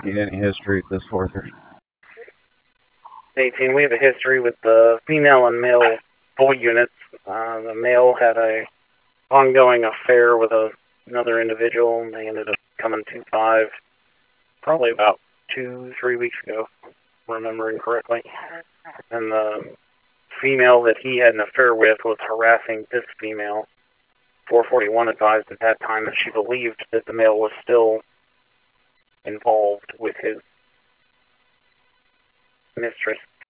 18, any history with this Forther? 18, we have a history with the female and male boy units. The male had a ongoing affair with another individual, and they ended up coming 2-5 probably about 2-3 weeks ago, remembering correctly. And the female that he had an affair with was harassing this female. 441 advised at that time that she believed that the male was still involved with his mistress.